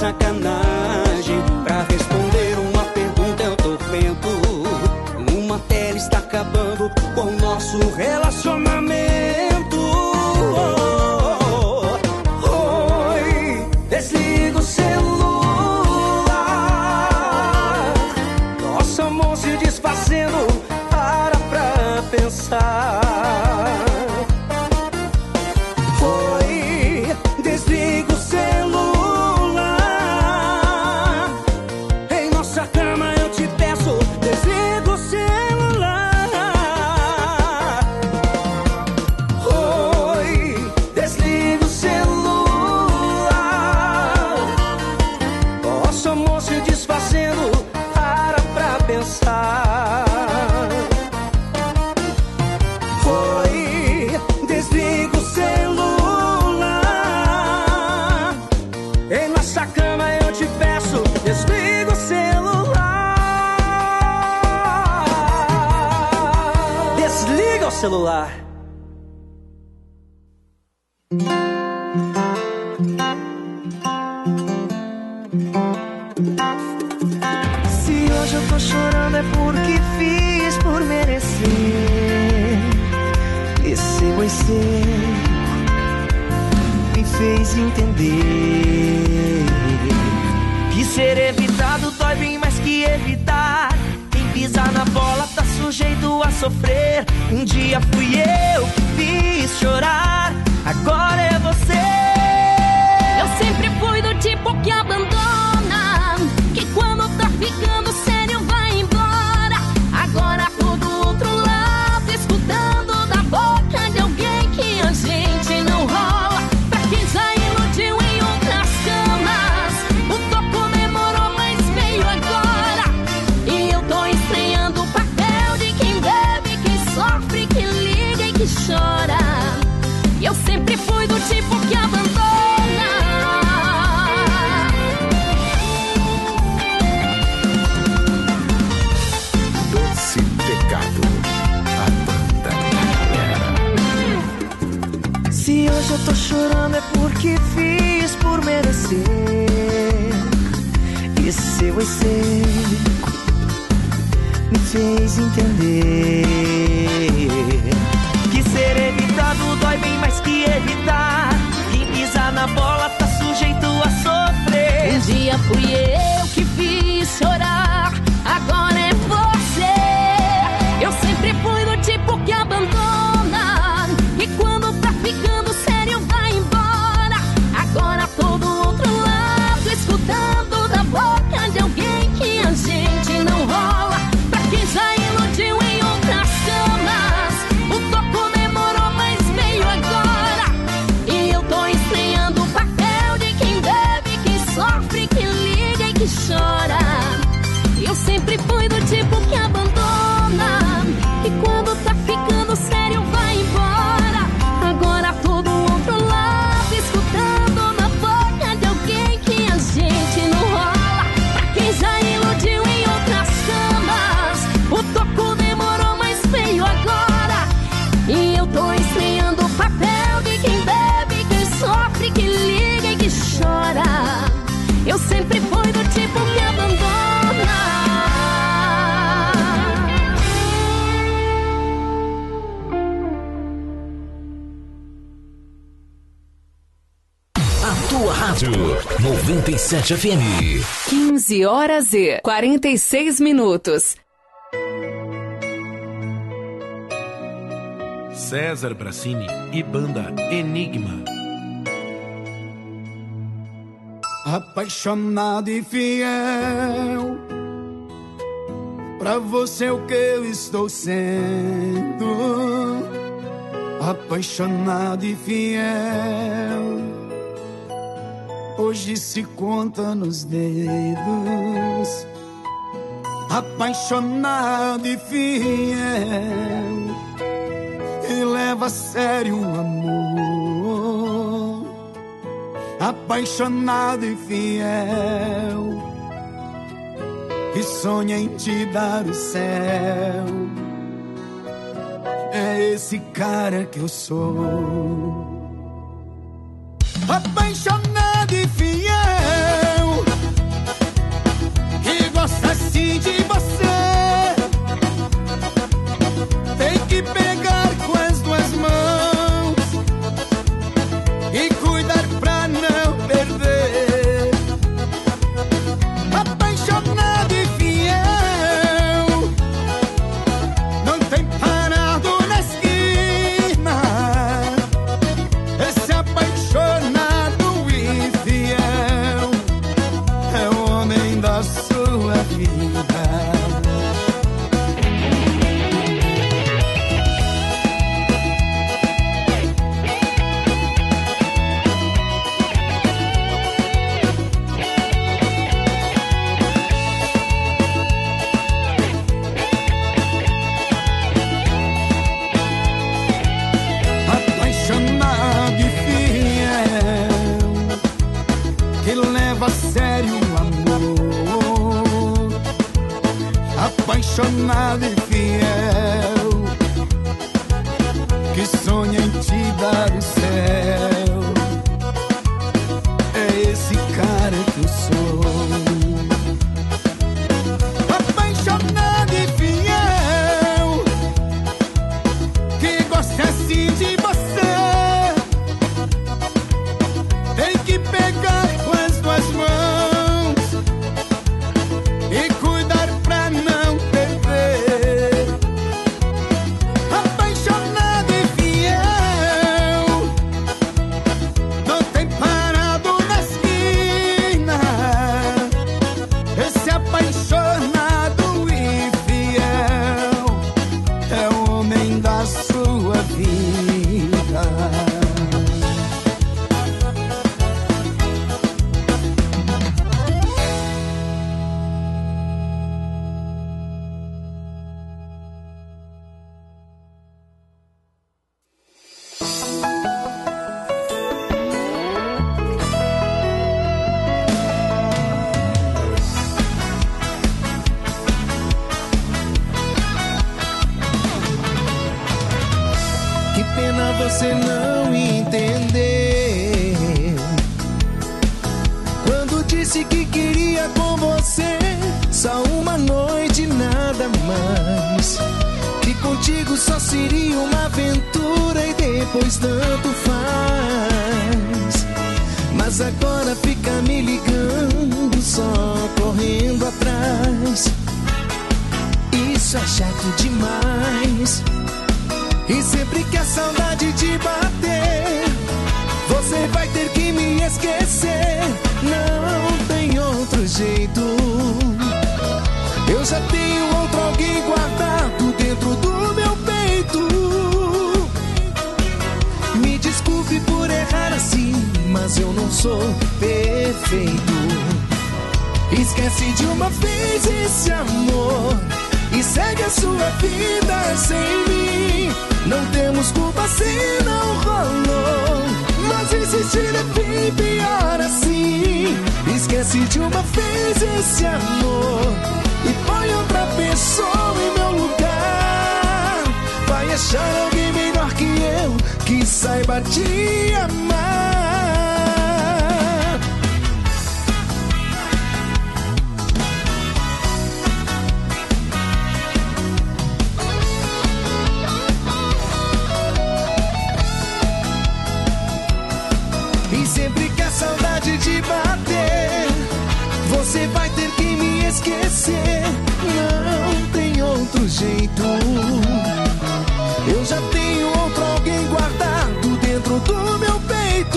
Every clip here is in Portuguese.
sacanagem. Pra responder uma pergunta eu tô vendo. Uma tela está acabando com o nosso relacionamento. Oi, desliga o celular. Nosso amor se desfazendo. Para pra pensar. Oi, desliga o celular. Em nossa cama eu te peço, desliga o celular. Oi, desliga o celular. Nosso amor se desfazendo. Para pra pensar. Celular. Se hoje eu tô chorando é porque fiz por merecer. Esse você me fez entender que ser evitado dói bem mais que evitar. Quem pisar na bola tá sujeito a sofrer. Um dia fui eu que fiz chorar, agora é você. Eu sempre fui do tipo que abandona, que quando tá ficando sério vai embora. Agora tô do outro lado, escutando da boca de alguém que a gente não rola. Pra quem já iludiu em outras camas, o toco demorou, mas veio agora. E eu tô estranhando o papel de quem bebe, quem sofre, que liga e que chora. Eu sempre fui do tipo que abandona. Doce Pecado, a banda galera. Se hoje eu tô chorando é porque fiz por merecer. E seu excêntrico me fez entender que ser evitado dói bem mais que evitar. Quem pisar na bola tá sujeito a sofrer. Um dia fui eu que fiz chorar, agora é você. Eu sempre fui do tipo que abandona, e quando tá ficando sério vai embora. Agora tô do outro lado, escutando da boca de alguém que a gente não rola. Pra quem já iludiu em outras camas, o toco demorou, mas veio agora. E eu tô estranhando o papel de quem bebe, quem sofre, que liga e que chora. Eu sempre fui do tipo que abandona, e quando tá ficando sério vai embora. Agora tô do outro lado, escutando na boca de alguém que a gente não rola. Pra quem já iludiu em outras camas, o toco demorou, mas veio agora. E eu tô estranhando o papel de quem bebe, quem sofre, que liga e que chora. Eu sempre fui do tipo que abandona. A tua rádio 97 FM. 15 horas e 46 minutos. César Bracini e banda Enigma. Apaixonado e fiel, pra você o que eu estou sendo. Apaixonado e fiel, hoje se conta nos dedos. Apaixonado e fiel, e leva a sério o amor. Apaixonado e fiel, que sonha em te dar o céu. É esse cara que eu sou. Apaixonado e fiel, apaixonado e fiel, que sonha em te dar o céu. É esse cara que eu sou. Apaixonado e fiel, que gosta assim de você. Tem que pegar com as duas mãos e cuidar pra não perder. Apaixonado e fiel, não tem parado na esquina. Esse apaixonado e fiel é o homem da sua vida. Que pena você não entender. Quando disse que queria com você só uma noite, nada mais. Que contigo só seria uma aventura e depois tanto faz. Mas agora fica me ligando, só correndo atrás. Isso é chato demais. E sempre que a saudade te bater, você vai ter que me esquecer. Não tem outro jeito. Eu já tenho outro alguém guardado dentro do meu peito. Me desculpe por errar assim, mas eu não sou perfeito. Esquece de uma vez esse amor e segue a sua vida sem mim. Não temos culpa se não rolou, mas insistir é bem pior assim. Esquece de uma vez esse amor e põe outra pessoa em meu lugar. Vai achar alguém melhor que eu, que saiba te amar. E sempre que a saudade te bater, você vai ter que me esquecer. Não tem outro jeito. Eu já tenho outro alguém guardado dentro do meu peito.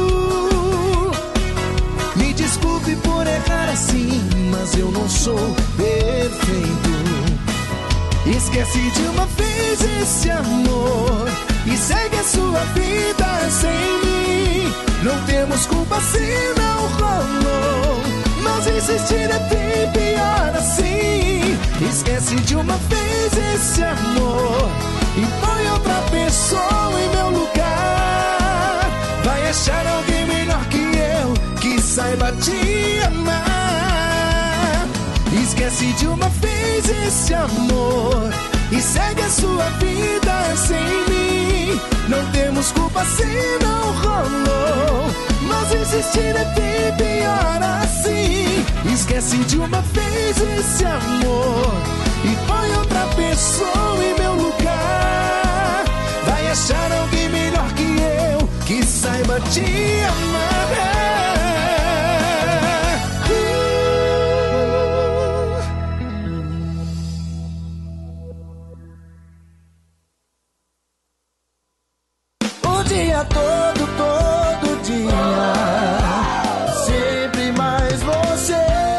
Me desculpe por errar assim, mas eu não sou perfeito. Esquece de uma vez esse amor e segue a sua vida sem mim. Não temos culpa se não rolou, mas insistir é bem pior assim. Esquece de uma vez esse amor e põe outra pessoa em meu lugar. Vai achar alguém melhor que eu, que saiba te amar. Esquece de uma vez esse amor e segue a sua vida sem mim. Não temos culpa se não rolou, mas insistir é bem pior assim. Esquece de uma vez esse amor e põe outra pessoa em meu lugar. Vai achar alguém melhor que eu, que saiba te amar. O dia todo dia, sempre mais você.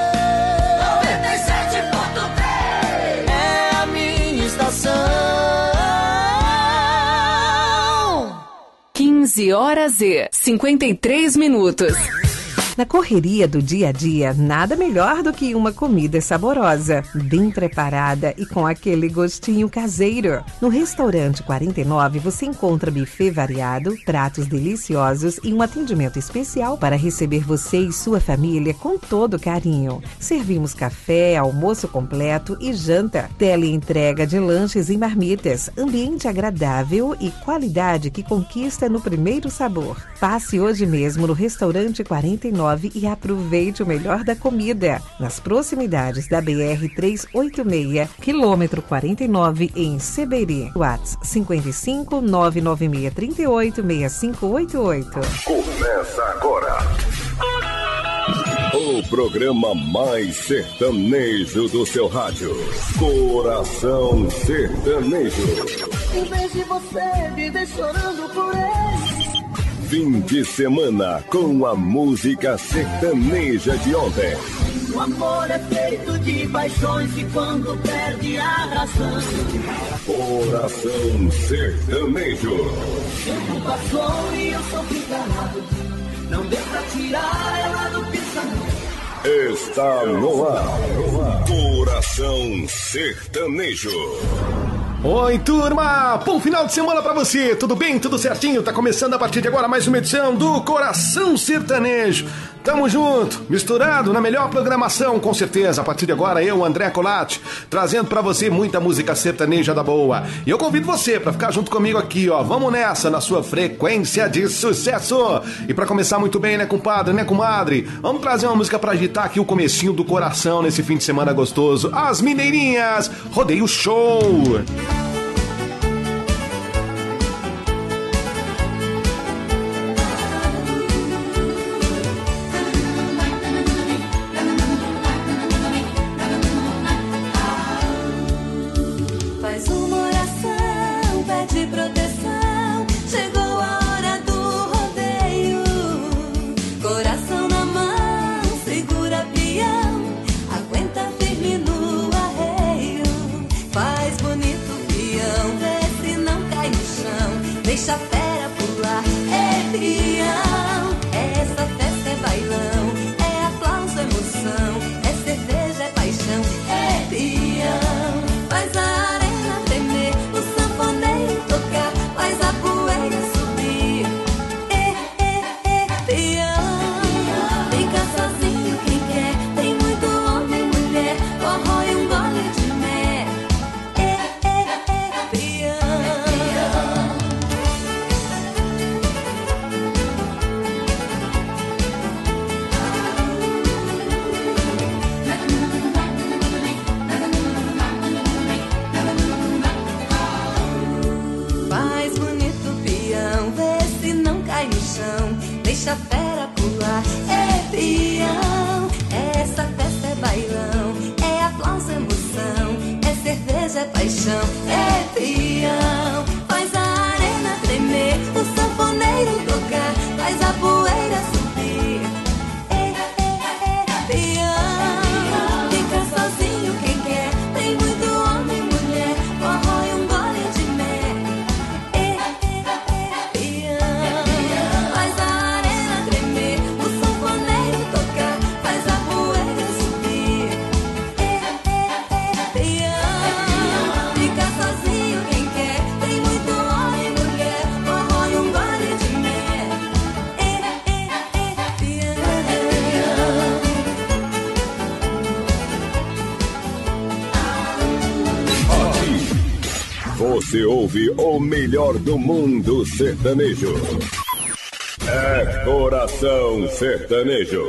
97.3 É a minha estação. 15 horas e 53 minutos. Na correria do dia a dia, nada melhor do que uma comida saborosa, bem preparada e com aquele gostinho caseiro. No Restaurante 49 você encontra buffet variado, pratos deliciosos e um atendimento especial para receber você e sua família com todo carinho. Servimos café, almoço completo e janta. Teleentrega de lanches e marmitas, ambiente agradável e qualidade que conquista no primeiro sabor. Passe hoje mesmo no Restaurante 49 e aproveite o melhor da comida. Nas proximidades da BR-386, quilômetro 49, em Seberi. WhatsApp 55 996 38 6588. Começa agora o programa mais sertanejo do seu rádio. Coração Sertanejo. Em vez de você viver chorando por ele. Fim de semana com a música sertaneja de ontem. O amor é feito de paixões e quando perde a razão. Coração Sertanejo. O tempo passou e eu sofri calado. Não deu pra tirar ela do pensamento. Está no ar. Coração Sertanejo. Oi, turma! Bom final de semana pra você! Tudo bem? Tudo certinho? Tá começando a partir de agora mais uma edição do Coração Sertanejo. Tamo junto, misturado na melhor programação, com certeza. A partir de agora, eu, André Colatti, trazendo pra você muita música sertaneja da boa. E eu convido você pra ficar junto comigo aqui, ó. Vamos nessa, na sua frequência de sucesso. E pra começar muito bem, né, compadre, né, comadre? Vamos trazer uma música pra agitar aqui o comecinho do coração nesse fim de semana gostoso. As Mineirinhas, Rodeio Show! Deixa a fera pular, é peão. Essa festa é bailão, é aplauso, emoção, é cerveja, é paixão, é peão. Faz a arena tremer, o sanfoneiro tocar, faz a poeira subir, peão. Fica sozinho quem quer, tem muito homem e mulher, forró e um gole de mel, peão. Deixa a fera pular, é peão. Essa festa é bailão, é aplauso, emoção, é cerveja, é paixão, é peão. Faz a arena tremer, o sanfoneiro tocar, faz a poeira subir, peão. Fica sozinho quem quer, tem muito homem e mulher, forró e um gole de mel, peão. Faz a Você ouve o melhor do mundo sertanejo. É Coração Sertanejo.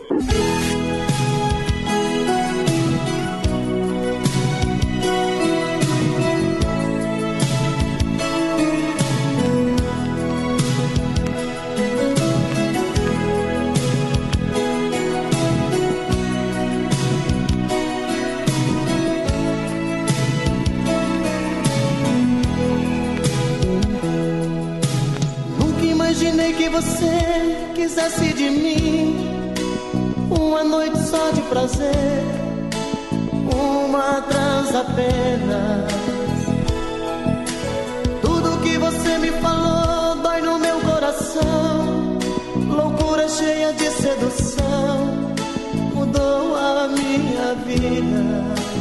Que você quisesse de mim uma noite só de prazer, uma transa apenas. Tudo que você me falou dói no meu coração, loucura cheia de sedução. a minha vida.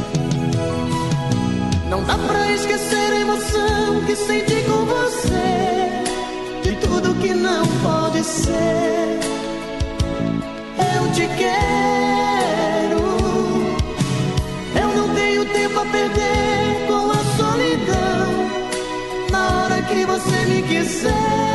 Não dá pra esquecer a emoção que senti com você, de tudo que não pode ser. Eu te quero, eu não tenho tempo a perder com a solidão. Na hora que você me quiser,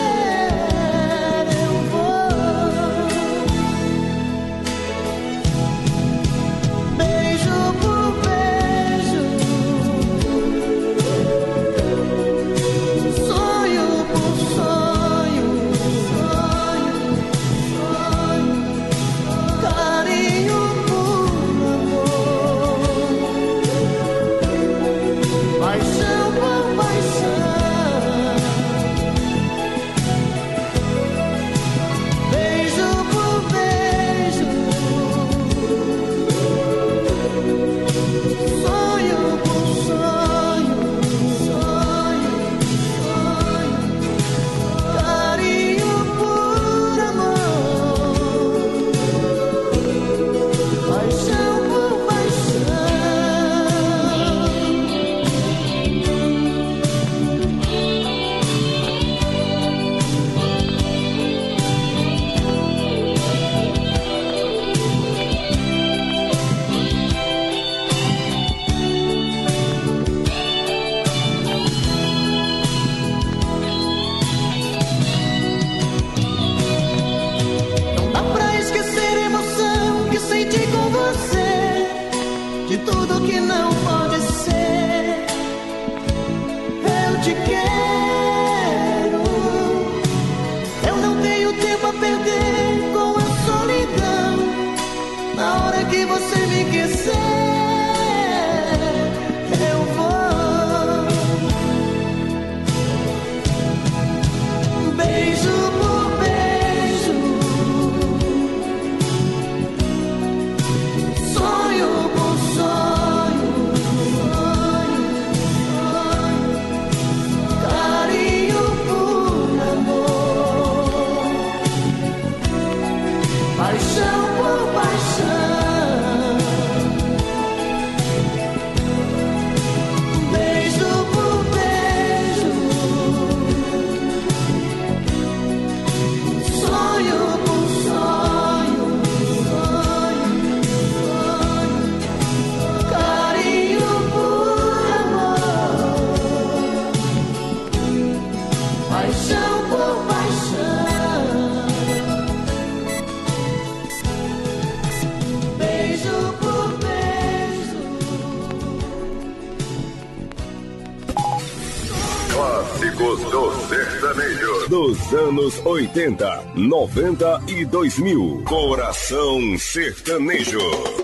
Dos anos 80, 90 e 2000. Coração Sertanejo.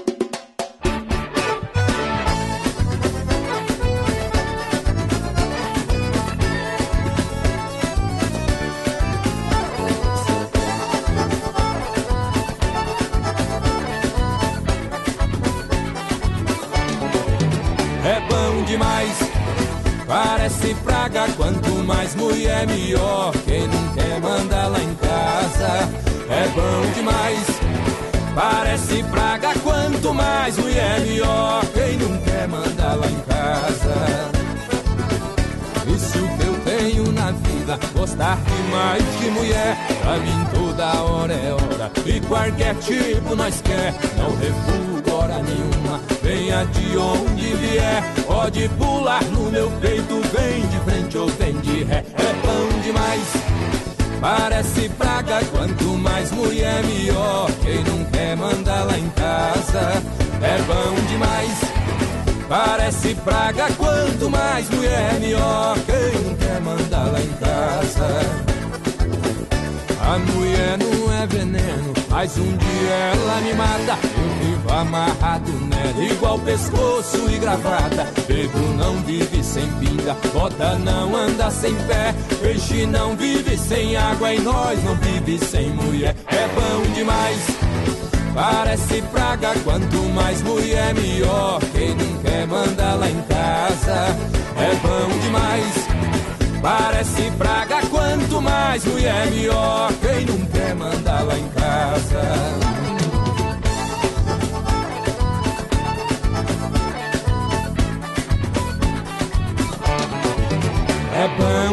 É bom demais, parece praga, quanto mais mulher melhor. Quem não quer manda lá em casa. É bom demais, parece praga, quanto mais mulher melhor. Quem não quer manda lá em casa. E se o que eu tenho na vida gostar demais de mulher, pra mim toda hora é hora, e qualquer tipo nós quer. Não refugo hora nenhuma, venha de onde vier. Pode pular no meu peito, vem de frente ou vem de ré. É bom demais, parece praga, quanto mais mulher melhor. Quem não quer manda lá em casa. É bom demais, parece praga, quanto mais mulher melhor. Quem não quer manda lá em casa. A mulher não é veneno, mas um dia ela me mata. Eu vivo amarrado nela, igual pescoço e gravata. Pedro não vive sem pinga, bota não anda sem pé. Peixe não vive sem água e nós não vive sem mulher. É bom demais, parece praga, quanto mais mulher melhor. Quem não quer manda lá em casa. É bom demais, parece praga, quanto mais mulher melhor. Quem não quer manda lá em casa.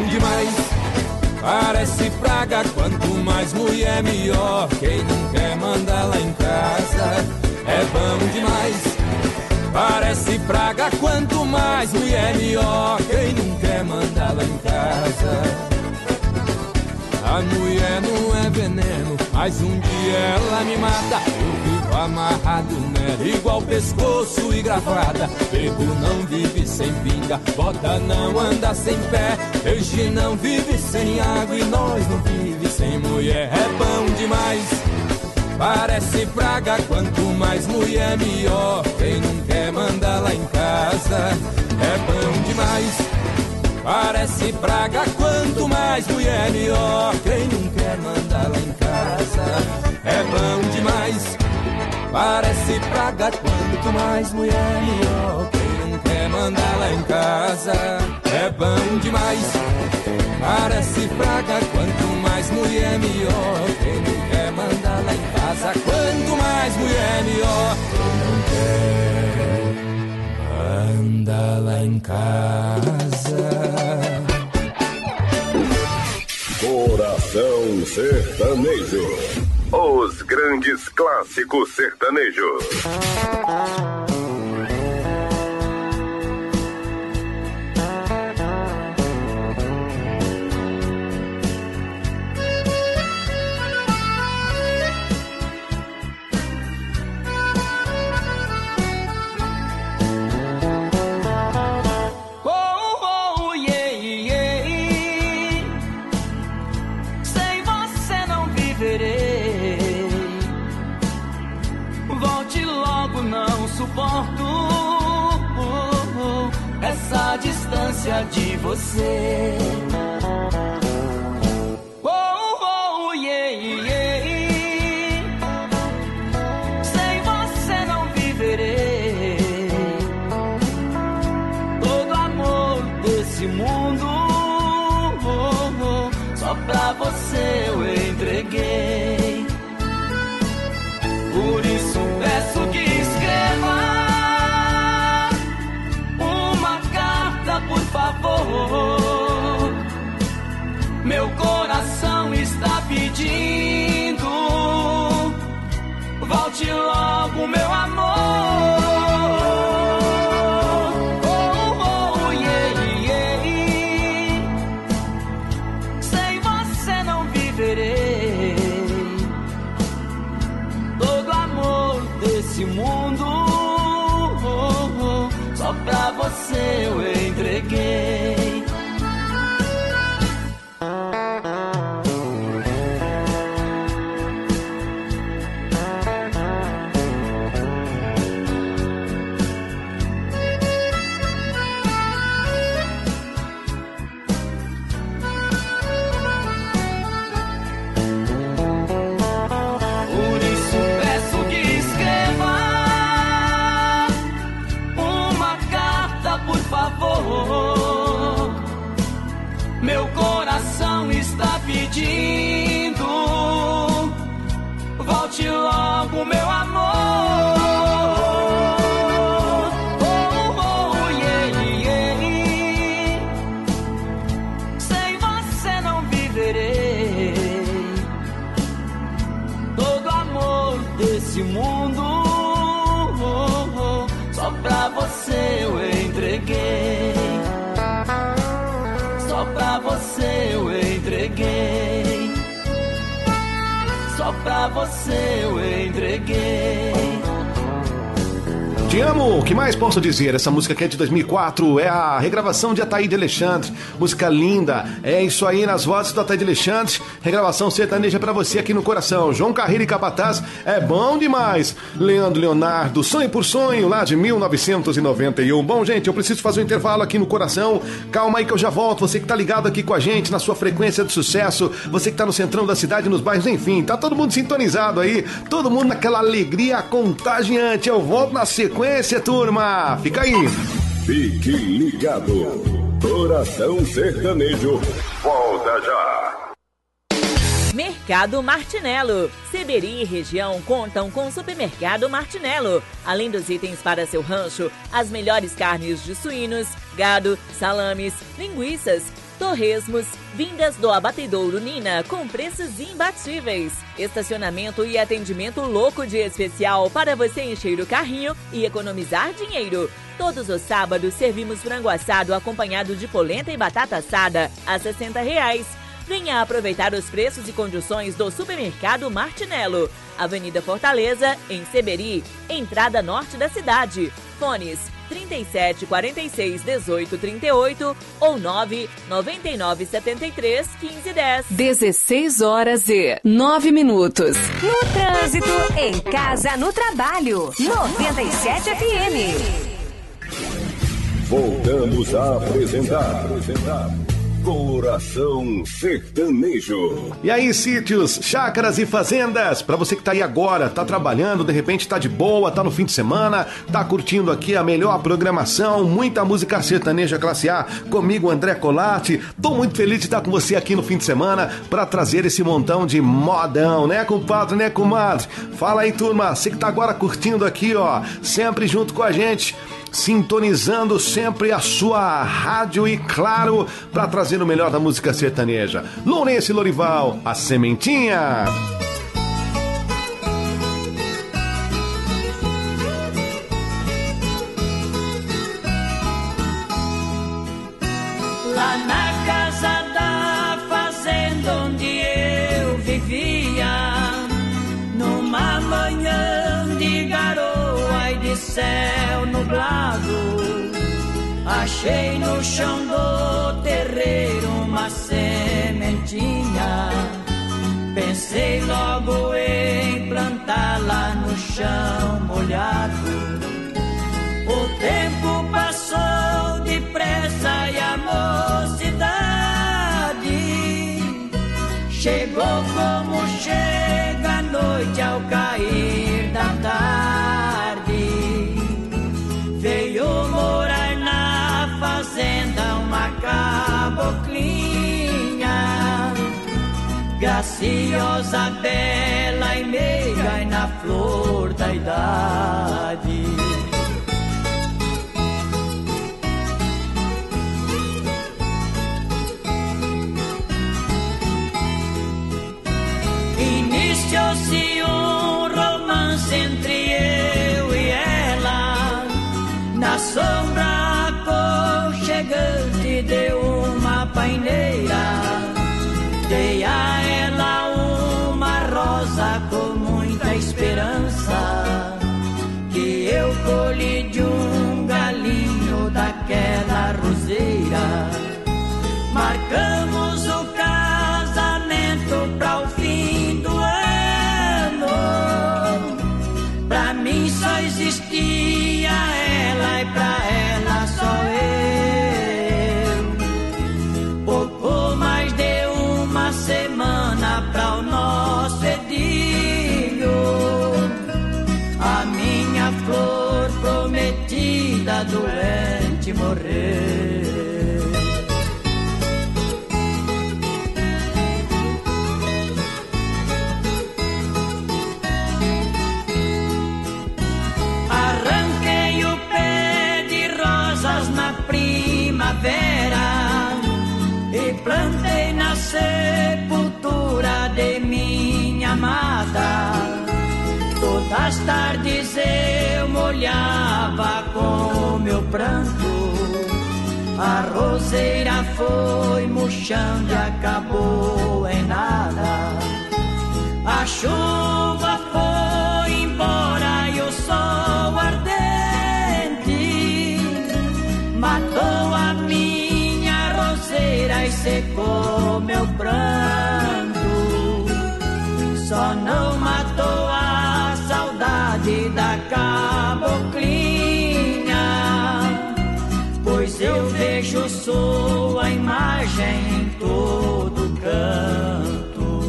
bom demais. Parece praga, quanto mais mulher melhor. Quem não quer mandar lá em casa é bom demais. Parece praga, quanto mais mulher melhor. Quem não quer mandar lá em casa. A mulher não é veneno, mas um dia ela me mata. Eu vivo amarrado nela, igual pescoço e gravata. Bebo não vive sem pinga, bota não anda sem pé. Peixe não vive sem água e nós não vive sem mulher. É bom demais, parece praga, quanto mais mulher melhor. Quem não quer mandar lá em casa é bom demais. Parece praga, quanto mais mulher melhor. Quem não quer mandar lá em casa é bom demais. Parece praga, quanto mais mulher melhor. Quem não quer mandar lá em casa é bom demais. Parece praga, quanto mais mulher melhor. Quem não quer mandar lá em casa, quanto mais mulher melhor. Quem não quer mandar lá em casa. Coração Sertanejo. Os grandes clássicos sertanejos. Suporto essa distância de você. Oh, oh, yeah, yeah. Sem você não viverei. Todo amor desse mundo, só pra você eu entreguei. Por isso peço que escreva uma carta, por favor. Meu coração está pedindo, volte logo, meu amor. Oh, oh, yeah, yeah. Sem você não viverei. Todo amor desse mundo, só pra você eu entreguei. Meu coração está pedindo, volte logo, meu amor. Oh, oh, yeah, yeah. Sem você não viverei. Todo amor desse mundo, só pra você eu entreguei. Só pra você eu entreguei. Só pra você eu entreguei. Te amo, o que mais posso dizer? Essa música que é de 2004 é a regravação de Ataíde Alexandre, música linda, é isso aí nas vozes do Ataíde Alexandre, regravação sertaneja pra você aqui no coração. João Carreiro e Capataz, é bom demais. Leandro Leonardo, Sonho por Sonho, lá de 1991. Bom, gente, eu preciso fazer um intervalo aqui no coração, calma aí que eu já volto. Você que tá ligado aqui com a gente na sua frequência de sucesso, você que tá no centrão da cidade, nos bairros, enfim, tá todo mundo sintonizado aí, todo mundo naquela alegria contagiante. Eu volto na sequência, turma, fica aí. Fique ligado, Coração Sertanejo volta já. Mercado Martinello. Seberi e região contam com o Supermercado Martinello. Além dos itens para seu rancho, as melhores carnes de suínos, gado, salames, linguiças, Torresmos, vindas do Abatedouro Nina com preços imbatíveis. Estacionamento e atendimento louco de especial para você encher o carrinho e economizar dinheiro. Todos os sábados servimos frango assado acompanhado de polenta e batata assada a R$60. Venha aproveitar os preços e condições do Supermercado Martinello. Avenida Fortaleza, em Seberi, entrada norte da cidade. Fones 37 46 18 38 ou 9 99 73 15 10. 16h09. No trânsito, em casa, no trabalho. 97 FM. Voltamos a apresentar Coração Sertanejo. E aí, sítios, chácaras e fazendas, pra você que tá aí agora, tá trabalhando, de repente tá de boa, tá no fim de semana, tá curtindo aqui a melhor programação, muita música sertaneja classe A, comigo, André Colatti. Tô muito feliz de estar com você aqui no fim de semana pra trazer esse montão de modão, né, compadre, né, comadre? Fala aí, turma, você que tá agora curtindo aqui, ó, sempre junto com a gente, sintonizando sempre a sua rádio e, claro, para trazer o melhor da música sertaneja. Lourenço e Lorival, a Sementinha. Lá na casa da fazenda onde eu vivia, numa manhã de garoa e de céu nublado, achei no chão do terreiro uma sementinha. Pensei logo em plantá-la no chão molhado. O tempo passou depressa e a mocidade chegou como chega a noite ao cair da tarde. Veio morar na fazenda uma caboclinha, graciosa, bela e meiga e na flor da idade. Iniciou-se um romance entre eu e ela, na sombra aconchegante de uma paineira. Dei a ela uma rosa com muita esperança, que eu colhi de um galinho daquela roseira. Marcamos o casamento pra o fim do ano. Pra mim só existia ela e pra ela só eu. Pouco mais de uma semana pra o nosso edilho, a minha flor prometida doente morreu. E plantei na sepultura de minha amada. Todas as tardes eu molhava com meu pranto. A roseira foi murchando e acabou em nada. A chuva foi embora e o sol ardente matou a minha roseira e secou meu pranto. Só não matou a saudade da caboclinha, pois eu vejo sua imagem em todo canto.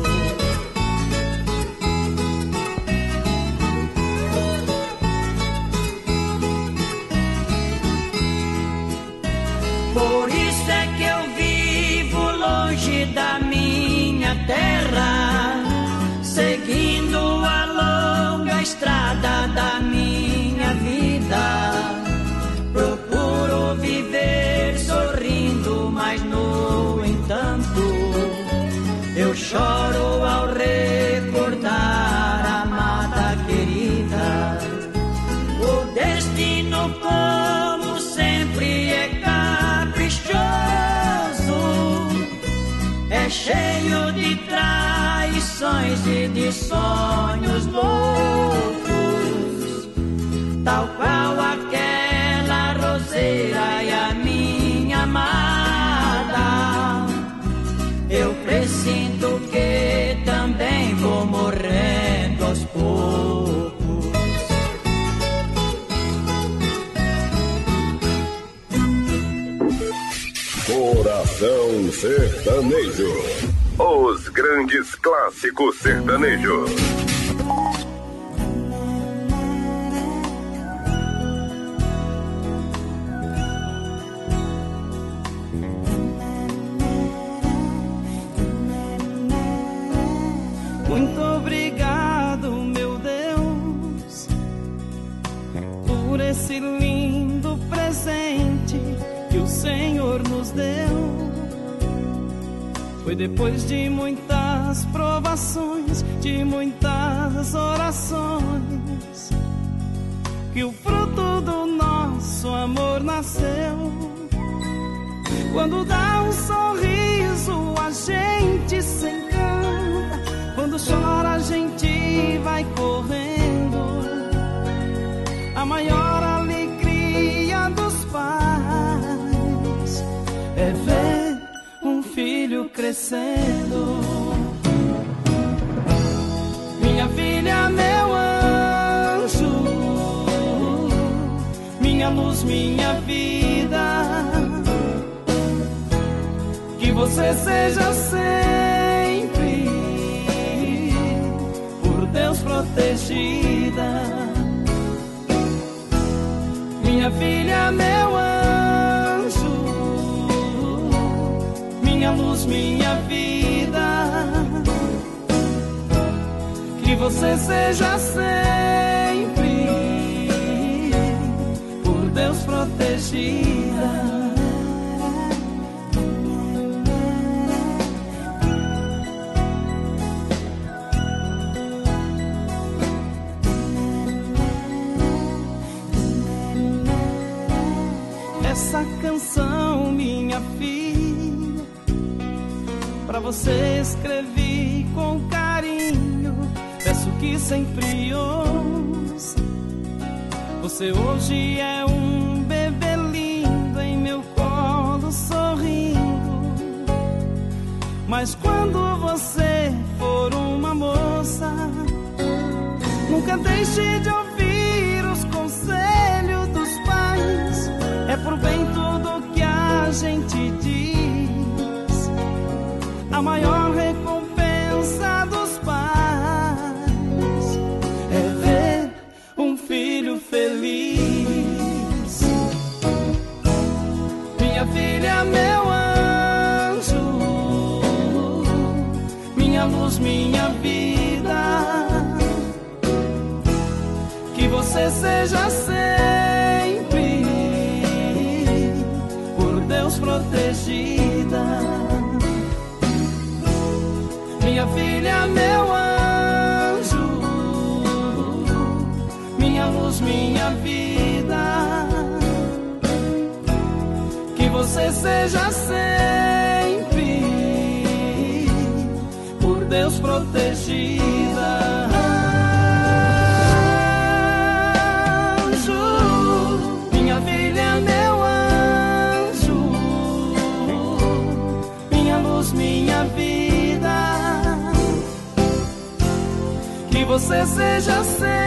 Por isso é que eu vivo longe da minha terra, seguindo a longa estrada da minha vida. Procuro viver sorrindo, mas no cheio de traições e de sonhos loucos, tal qual aquela roseira e a minha amada. Eu presinto que também vou morrendo aos poucos. Coração Sertanejo. Os grandes clássicos sertanejos. Muito obrigado, meu Deus, por esse lindo presente que o Senhor nos deu. Foi depois de muitas provações, de muitas orações, que o fruto do nosso amor nasceu. Quando dá um sorriso, a gente se encanta. Quando chora, a gente vai correndo. A maior alegria dos pais é ver um filho crescendo. Minha filha, meu anjo, minha luz, minha vida, que você seja sempre por Deus protegida. Minha filha, meu anjo, minha luz, minha vida, que você seja sempre por Deus protegida. Essa canção, minha filha, pra você escrevi com carinho. Peço que sempre ouça. Você hoje é um bebê lindo em meu colo sorrindo. Mas quando você for uma moça, nunca deixe de ouvir os conselhos dos pais. É pro bem tudo que a gente diz. A maior recompensa dos pais é ver um filho feliz. Minha filha, meu anjo, minha luz, minha vida, que você seja sempre por Deus protegida. Minha filha, meu anjo, minha luz, minha vida, que você seja sempre por Deus protegida. Anjo, minha filha, meu anjo, minha luz, minha vida, que você seja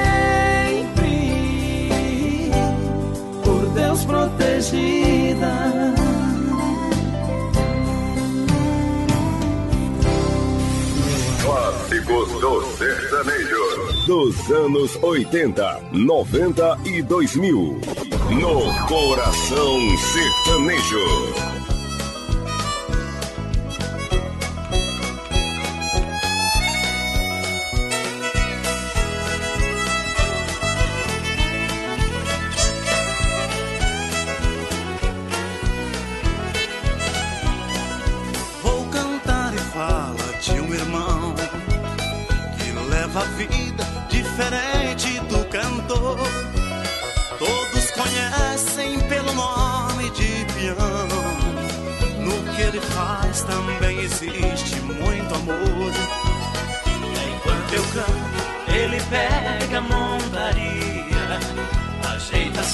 sempre por Deus protegida. Clássicos do sertanejo dos anos 80, 90 e 2000. No Coração Sertanejo. A vida diferente do cantor, todos conhecem pelo nome de peão.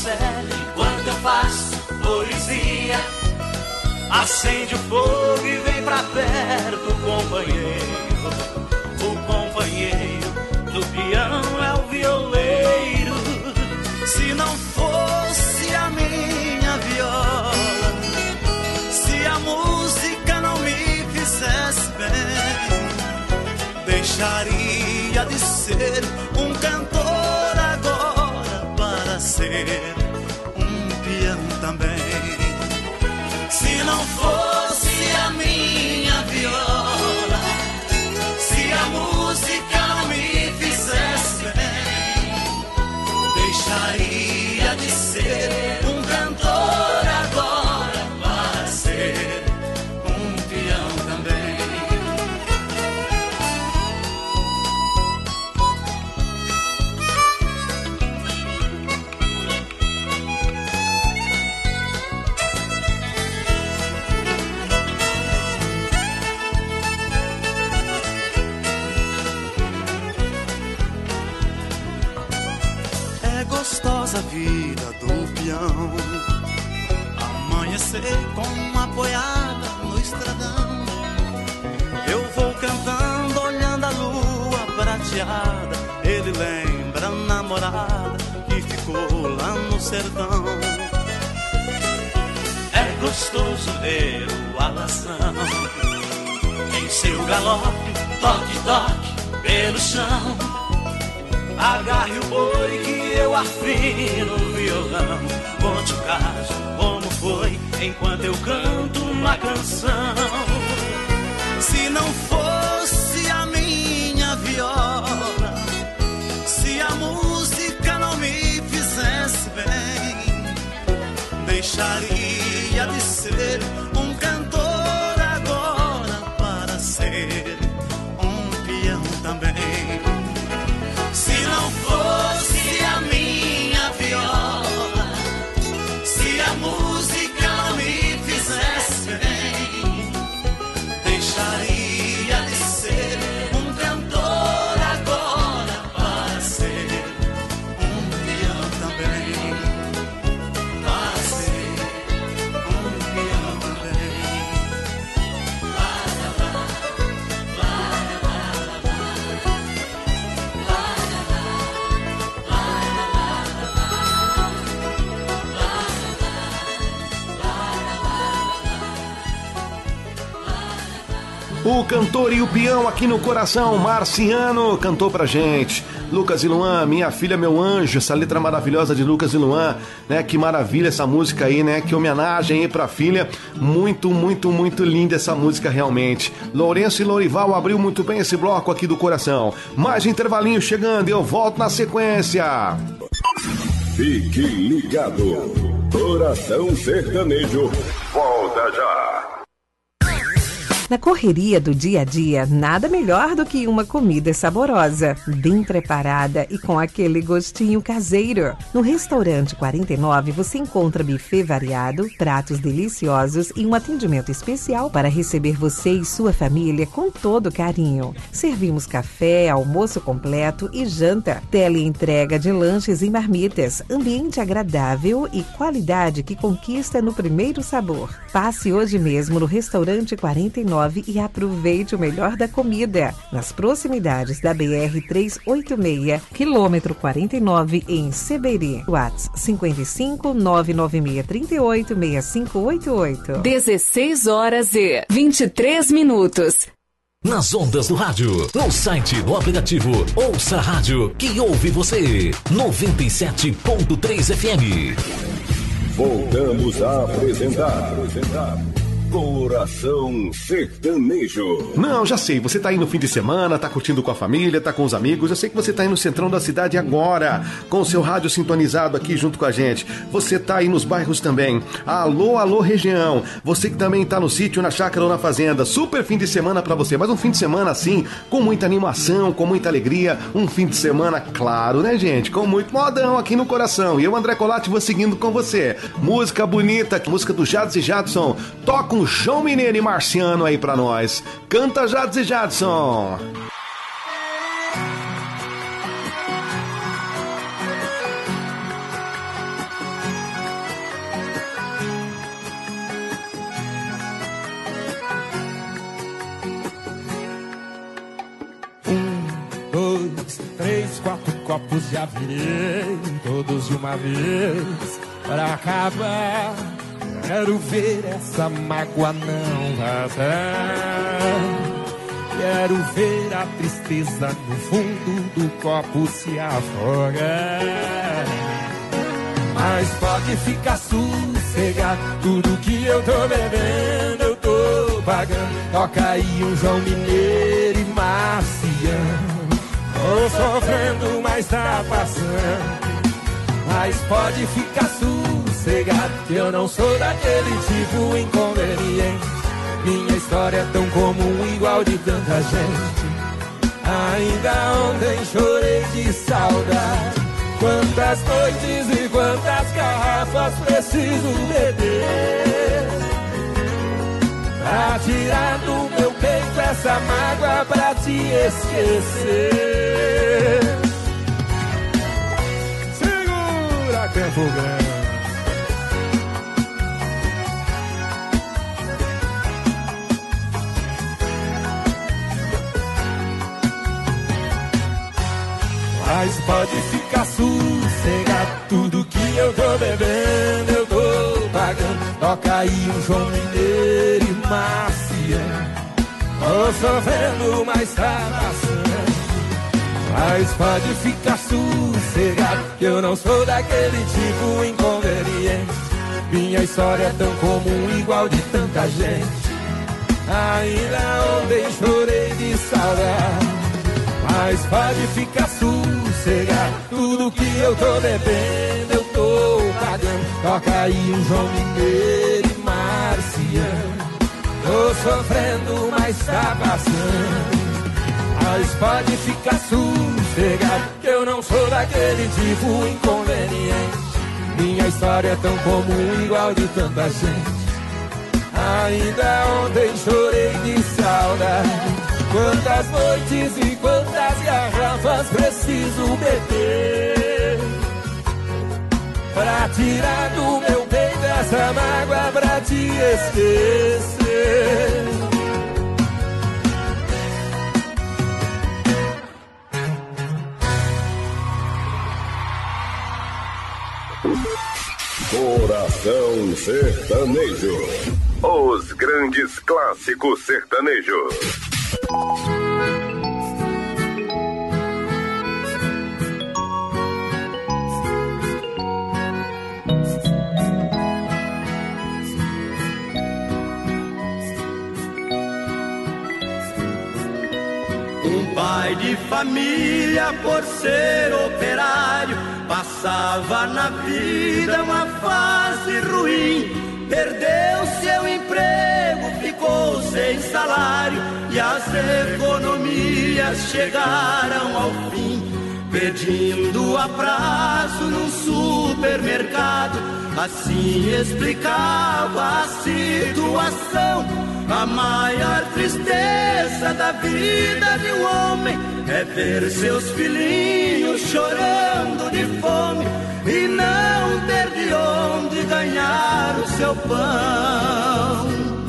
cela enquanto eu faço poesia. Acende o fogo e vem pra perto, companheiro. O companheiro do peão é o violeiro. Se não fosse a minha viola, se a música não me fizesse bem, deixaria de ser um cantor agora para ser um peão também. Se não fosse a minha viola, se a música não me fizesse bem, deixaria de ser um cantor agora para ser um peão também. Gostosa vida do peão, amanhecer com uma boiada no estradão. Eu vou cantando, olhando a lua prateada. Ele lembra a namorada que ficou lá no sertão. É gostoso ver o alazão em seu galope, toque, toque pelo chão. Agarre o boi que eu afino o violão. Conte o caso, como foi, enquanto eu canto uma canção. Se não fosse a minha viola, se a música não me fizesse bem, deixaria de ser um cantor agora para ser um peão também. Se não fosse a minha viola, se a música não me fizesse bem, deixaria de ser um cantor agora para ser um peão também. Para ser um peão também. O cantor e o peão aqui no coração, Marciano, cantou pra gente. Lucas e Luan, Minha Filha, Meu Anjo, essa letra maravilhosa de Lucas e Luan, né? Que maravilha essa música aí, né? Que homenagem aí pra filha. Muito, muito, muito linda essa música realmente. Lourenço e Lourival abriu muito bem esse bloco aqui do coração. Mais intervalinho chegando e eu volto na sequência. Fique ligado. Coração Sertanejo volta já. Na correria do dia a dia, nada melhor do que uma comida saborosa, bem preparada e com aquele gostinho caseiro. No Restaurante 49 você encontra buffet variado, pratos deliciosos e um atendimento especial para receber você e sua família com todo carinho. Servimos café, almoço completo e janta. Teleentrega de lanches e marmitas, ambiente agradável e qualidade que conquista no primeiro sabor. Passe hoje mesmo no Restaurante 49 e aproveite o melhor da comida. Nas proximidades da BR-386, quilômetro 49, em Seberi. WhatsApp 55 996 38 6588. 16 horas e 23 minutos. Nas ondas do rádio, no site, no aplicativo, ouça a rádio que ouve você. 97.3 FM. Voltamos a apresentar Coração Sertanejo. Não, já sei, você tá aí no fim de semana, tá curtindo com a família, tá com os amigos. Eu sei que você tá aí no centrão da cidade agora, com o seu rádio sintonizado aqui junto com a gente. Você tá aí nos bairros também. Alô, alô, região. Você que também tá no sítio, na chácara ou na fazenda. Super fim de semana pra você, mas um fim de semana assim, com muita animação, com muita alegria. Um fim de semana, claro, né, gente? Com muito modão aqui no coração. E eu, André Colatti, vou seguindo com você. Música bonita, música do Jades e Jadson. Toca um João Mineiro e Marciano aí pra nós. Canta, Jades e Jadson. copos já virei, todos de uma vez, pra acabar. Quero ver essa mágoa não vazar. Quero ver a tristeza no fundo do copo se afogar. Mas pode ficar sossegado, tudo que eu tô bebendo eu tô pagando. Toca aí um João Mineiro e Marciano. Tô sofrendo, mas tá passando. Mas pode ficar sossegado, que eu não sou daquele tipo inconveniente. Minha história é tão comum, igual de tanta gente. Ainda ontem chorei de saudade. Quantas noites e quantas garrafas preciso beber pra tirar do meu peito essa mágoa pra te esquecer. Segura, Campo Grande. Mas pode ficar sossegado, tudo que eu tô bebendo eu tô pagando. Toca aí um João Mineiro e Marciano. Tô sofrendo, mas tá passando. Mas pode ficar sossegado, que eu não sou daquele tipo inconveniente. Minha história é tão comum, igual de tanta gente. Ainda ontem chorei de saudade. Mas pode ficar sossegado, tudo que eu tô bebendo eu tô pagando. Toca aí um João Mineiro e Marciano. Tô sofrendo, mas tá passando. Mas pode ficar sossegado, que eu não sou daquele tipo inconveniente. Minha história é tão comum, igual de tanta gente. Ainda ontem chorei de saudade. Quantas noites e quantas garrafas preciso beber pra tirar do meu peito essa mágoa pra te esquecer. Coração Sertanejo. Os grandes clássicos sertanejos. Um pai de família, por ser operário, passava na vida uma fase ruim. Perdeu seu emprego, ficou sem salário e as economias chegaram ao fim. Pedindo a prazo num supermercado, assim explicava a situação. A maior tristeza da vida de um homem é ver seus filhinhos chorando de fome e não ter de onde ganhar o seu pão.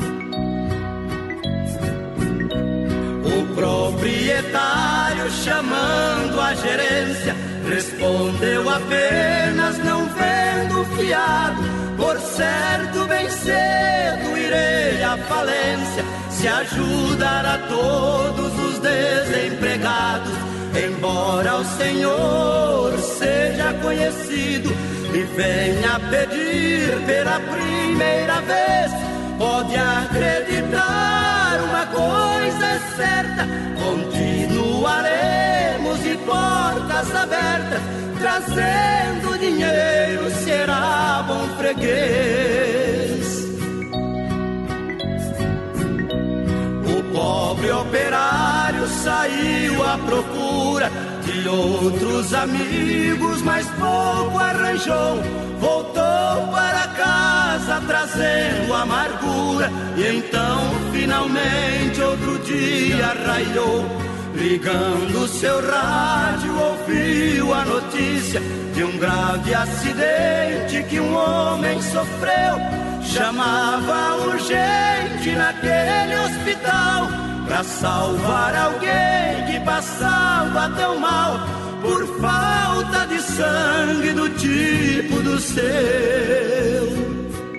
O proprietário, chamando a gerência, respondeu apenas: não vendo fiado. Por certo, bem cedo irei à falência, se ajudar a todos os desempregados. Embora o Senhor seja conhecido e venha pedir pela primeira vez, pode acreditar, uma coisa é certa: continuaremos de portas abertas, trazendo dinheiro, será bom freguês. O pobre operário saiu à procura de outros amigos, mas pouco arranjou. Voltou para casa trazendo amargura, e então finalmente outro dia raiou. Ligando seu rádio, ouviu a notícia de um grave acidente que um homem sofreu. Chamava urgente naquele hospital pra salvar alguém que passava tão mal. por falta de sangue do tipo do seu.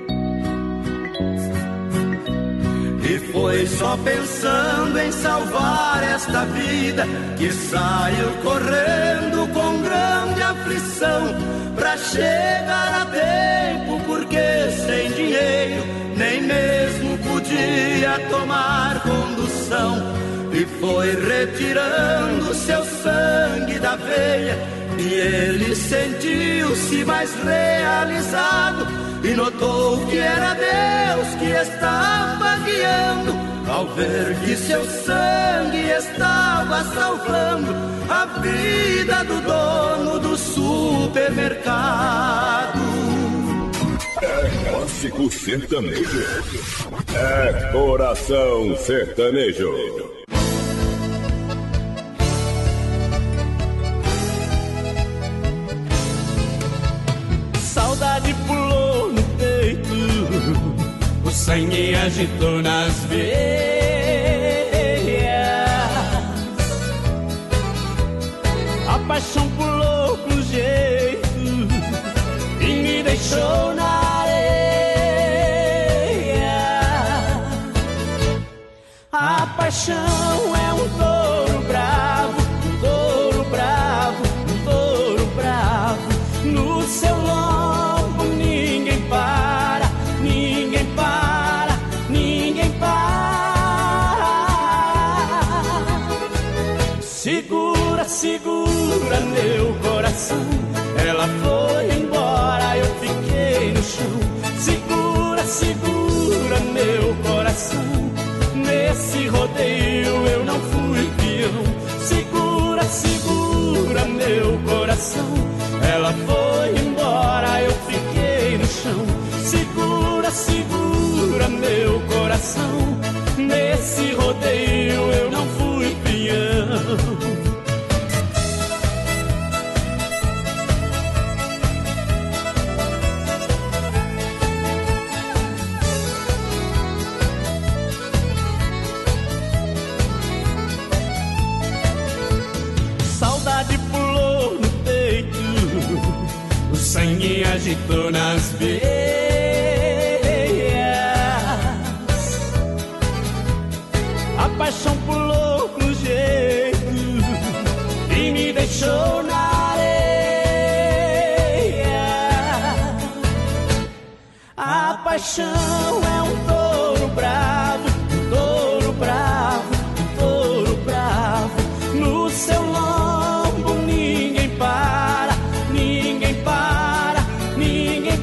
E foi só pensando em salvar esta vida que saiu correndo com grande aflição pra chegar a tempo, porque sem dinheiro nem mesmo podia tomar condução. E foi retirando seu sangue da veia e ele sentiu-se mais realizado e notou que era Deus que estava guiando, ao ver que seu sangue estava salvando a vida do dono do supermercado. É clássico sertanejo. É coração sertanejo. Saudade pulou no peito, o sangue agitou nas veias, a paixão pulou com jeito e me deixou na areia. A paixão é um touro bravo, um touro bravo, um touro bravo. No seu lombo ninguém para, ninguém para, ninguém para. Segura, segura meu coração, ela foi embora, eu fiquei no chão. Segura, segura meu coração, nesse rodeio eu não fui peão. Segura, segura meu coração, ela foi embora, eu fiquei no chão. Segura, segura meu coração, nesse rodeio eu não fui peão. Saudade pulou no peito, o sangue agitou nas veias, a paixão pulou com jeito e me deixou na areia. A paixão é um touro bravo, um touro bravo, um touro bravo. No seu lombo ninguém para, ninguém para, ninguém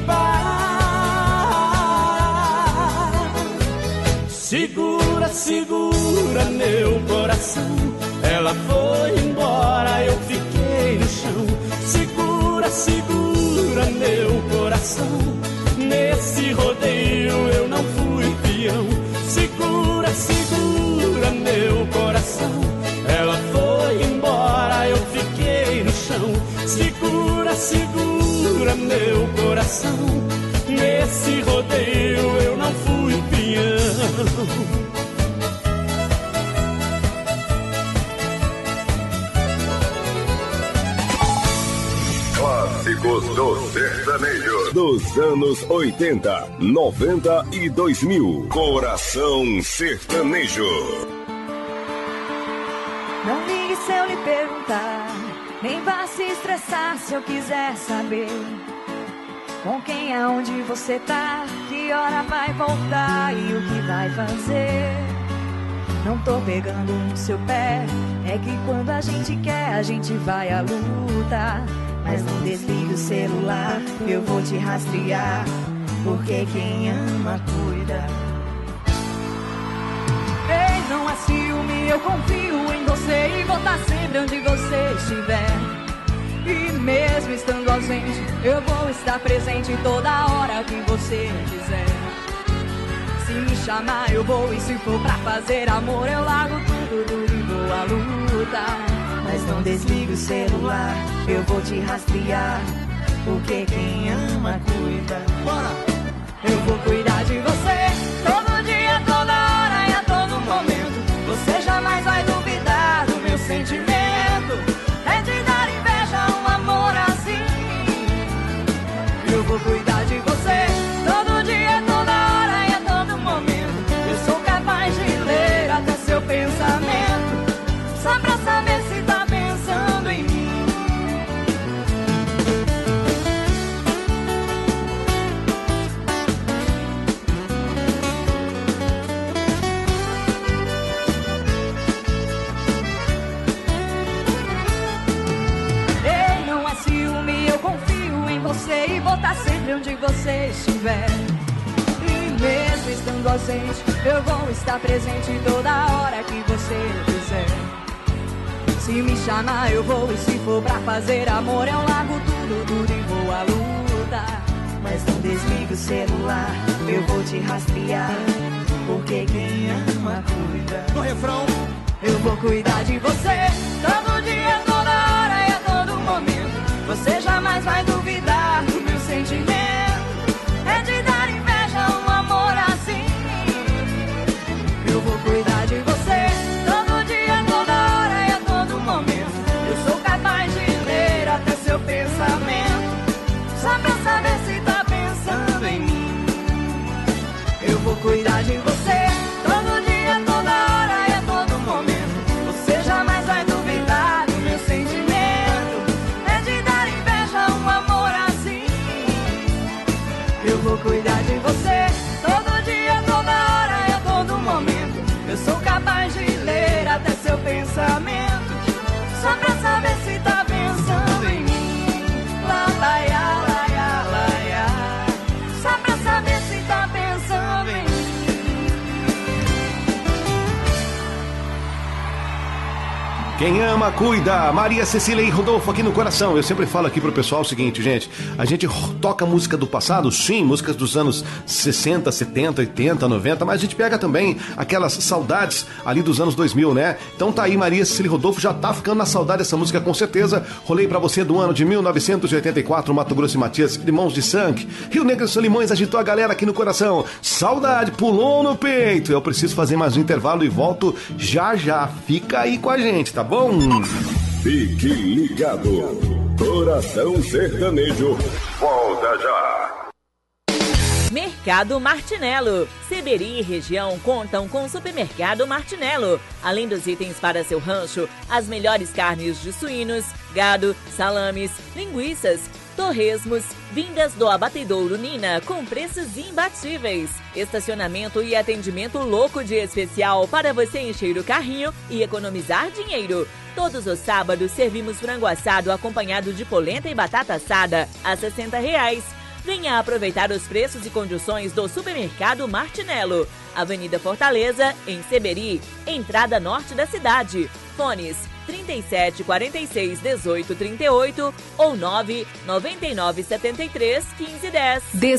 para. Segura, segura meu coração, ela foi embora, eu fiquei no chão. Segura, segura meu coração, nesse rodeio eu não fui peão. Segura, segura meu coração, ela foi embora, eu fiquei no chão. Segura, segura meu coração, nesse rodeio eu não fui peão. Clássicos do sertanejo dos anos 80, 90 e 2000. Coração sertanejo. Não ligue se eu lhe perguntar, nem vá se estressar se eu quiser saber com quem, aonde você tá, que hora vai voltar e o que vai fazer. Não tô pegando no seu pé, é que quando a gente quer a gente vai à luta. Mas não desligue o celular, eu vou te rastrear, porque quem ama cuida. Ei, não é ciúme, eu confio em você e vou estar sempre onde você estiver. E mesmo estando ausente, eu vou estar presente toda hora que você quiser. Se me chamar eu vou, e se for pra fazer amor eu largo tudo e vou à luta. Mas não desligue o celular, eu vou te rastrear, porque quem ama cuida. Bora! Eu vou cuidar de você todo dia, toda hora e a todo momento. Você jamais vai duvidar do meu sentimento. É de dar inveja você estiver. E mesmo estando ausente, eu vou estar presente toda hora que você quiser. Se me chamar eu vou, e se for pra fazer amor eu largo tudo e vou à luta. Mas não desligue o celular, eu vou te rastrear, porque quem ama cuida. No refrão, eu vou cuidar de você todo dia, toda hora e a todo momento. Você jamais vai duvidar do meu sentimento. É de dar inveja um amor assim. Eu vou cuidar de você todo dia, toda hora e a todo momento. Eu sou capaz de ler até seu pensamento, só pra saber se tá pensando em mim. Eu vou cuidar de você todo dia, toda hora e a todo momento. Você jamais vai duvidar do meu sentimento. É de dar inveja um amor assim. Eu vou cuidar de você todo dia, toda hora e a todo momento. Eu sou capaz de ler até seu pensamento, só pra saber se tá pensando em mim. Lá, lá, lá, lá, lá, lá. Só pra saber se tá pensando em mim. Quem ama, cuida. Maria Cecília e Rodolfo aqui no coração. Eu sempre falo aqui pro pessoal o seguinte, gente. A gente toca música do passado, sim, músicas dos anos 60, 70, 80, 90, mas a gente pega também aquelas saudades ali dos anos 2000, né? Então tá aí, Maria Cecília e Rodolfo já tá ficando na saudade dessa música, com certeza. Rolei pra você do ano de 1984, Mato Grosso e Matias, Irmãos de Sangue. Rio Negro e Solimões agitou a galera aqui no coração. Saudade, pulou no peito. Eu preciso fazer mais um intervalo e volto já já. Fica aí com a gente, tá bom? Fique ligado. Coração Sertanejo volta já. Mercado Martinello. Seberi e região contam com o Supermercado Martinello. Além dos itens para seu rancho, as melhores carnes de suínos, gado, salames, linguiças, torresmos, vindas do Abatedouro Nina com preços imbatíveis. Estacionamento e atendimento louco de especial para você encher o carrinho e economizar dinheiro. Todos os sábados servimos frango assado acompanhado de polenta e batata assada a R$ 60. Venha aproveitar os preços e condições do Supermercado Martinello. Avenida Fortaleza, em Seberi, entrada norte da cidade. Fones 37 46 18 38 ou 9 99 73 15 10.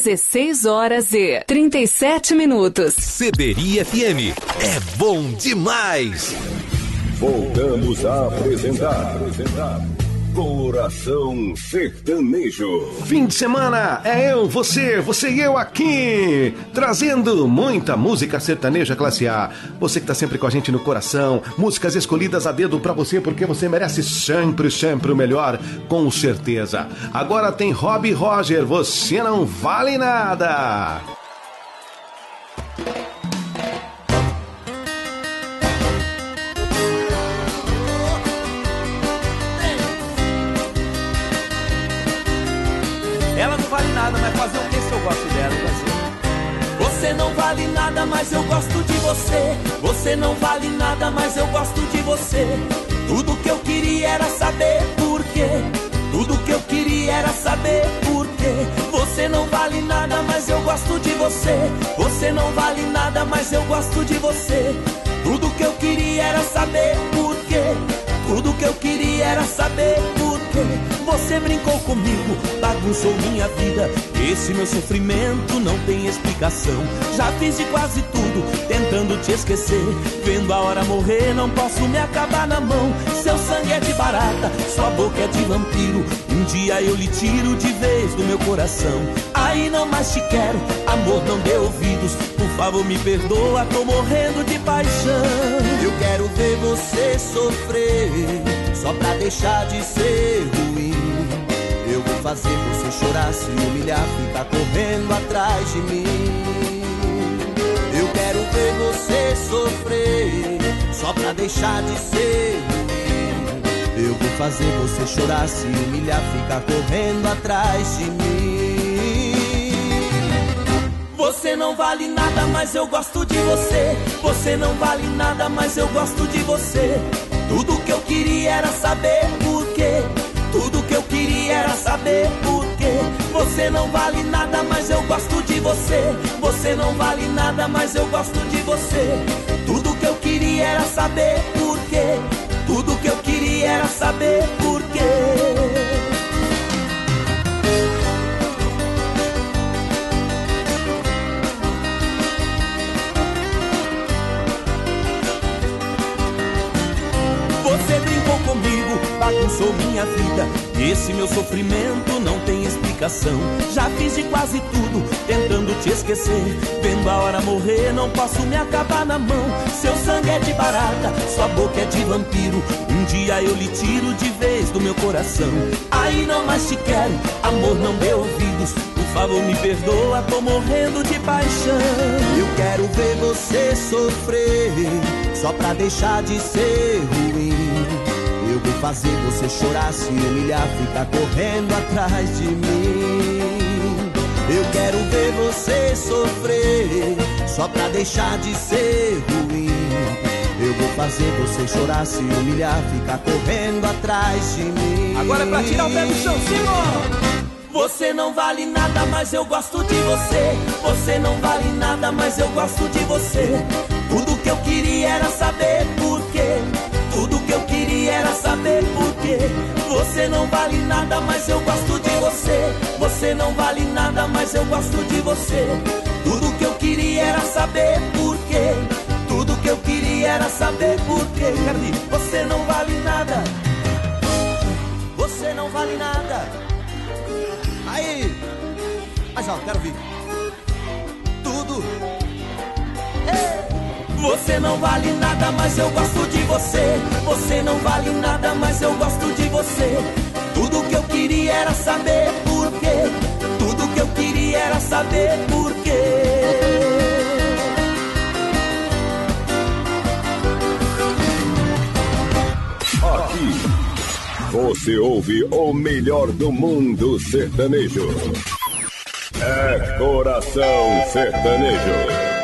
16h37. Seberi FM é bom demais. Voltamos a apresentar Coração Sertanejo. Fim de semana é eu, você e eu aqui, trazendo muita música sertaneja classe A. Você que tá sempre com a gente no coração, músicas escolhidas a dedo pra você, porque você merece sempre o melhor, com certeza. Agora tem Rob Roger, Você Não Vale Nada. ela não vale nada, mas fazer o que se eu gosto dela? Você não vale nada, mas eu gosto de você. Você não vale nada, mas eu gosto de você. Tudo que eu queria era saber por quê. Tudo que eu queria era saber por quê. Você não vale nada, mas eu gosto de você. Você não vale nada, mas eu gosto de você. Tudo que eu queria era saber por quê. Tudo que eu queria era saber por quê. Você brincou comigo, bagunçou minha vida. Esse meu sofrimento não tem explicação. Já fiz de quase tudo, tentando te esquecer. Vendo a hora morrer, não posso me acabar na mão. Seu sangue é de barata, sua boca é de vampiro. Um dia eu lhe tiro de vez do meu coração. Aí não mais te quero, amor, não dê ouvidos. Por favor me perdoa, tô morrendo de paixão. Eu quero ver você sofrer, só pra deixar de ser ruim. Eu vou fazer você chorar, se humilhar, ficar correndo atrás de mim. Eu quero ver você sofrer, só pra deixar de ser ruim. Eu vou fazer você chorar, se humilhar, ficar correndo atrás de mim. Você não vale nada, mas eu gosto de você. Você não vale nada, mas eu gosto de você. Tudo que eu queria era saber por quê. Tudo que eu queria era saber por quê. Você não vale nada, mas eu gosto de você. Você não vale nada, mas eu gosto de você. Tudo que eu queria era saber por quê. Tudo que eu queria era saber por quê. Você brincou comigo, bagunçou minha vida, e esse meu sofrimento não tem explicação. Já fiz de quase tudo, tentando te esquecer. Vendo a hora morrer, não posso me acabar na mão. Seu sangue é de barata, sua boca é de vampiro. Um dia eu lhe tiro de vez do meu coração. Aí não mais te quero, amor, não dê ouvidos. Por favor me perdoa, tô morrendo de paixão. Eu quero ver você sofrer, só pra deixar de ser ruim. Eu vou fazer você chorar, se humilhar, ficar correndo atrás de mim. Eu quero ver você sofrer, só pra deixar de ser ruim. Eu vou fazer você chorar, se humilhar, ficar correndo atrás de mim. Agora é pra tirar o pé do chão, Simão! Você não vale nada, mas eu gosto de você. Você não vale nada, mas eu gosto de você. Tudo que eu queria era saber por quê. Tudo que eu queria era saber por quê. Você não vale nada, mas eu gosto de você. Você não vale nada, mas eu gosto de você. Tudo que eu queria era saber por quê. Tudo que eu queria era saber por quê. Você não vale nada. Você não vale nada. Aí, mas ó, quero ouvir. Tudo. Você não vale nada, mas eu gosto de você. Você não vale nada, mas eu gosto de você. Tudo que eu queria era saber por quê. Tudo que eu queria era saber por quê. Aqui você ouve o melhor do mundo sertanejo. É Coração Sertanejo.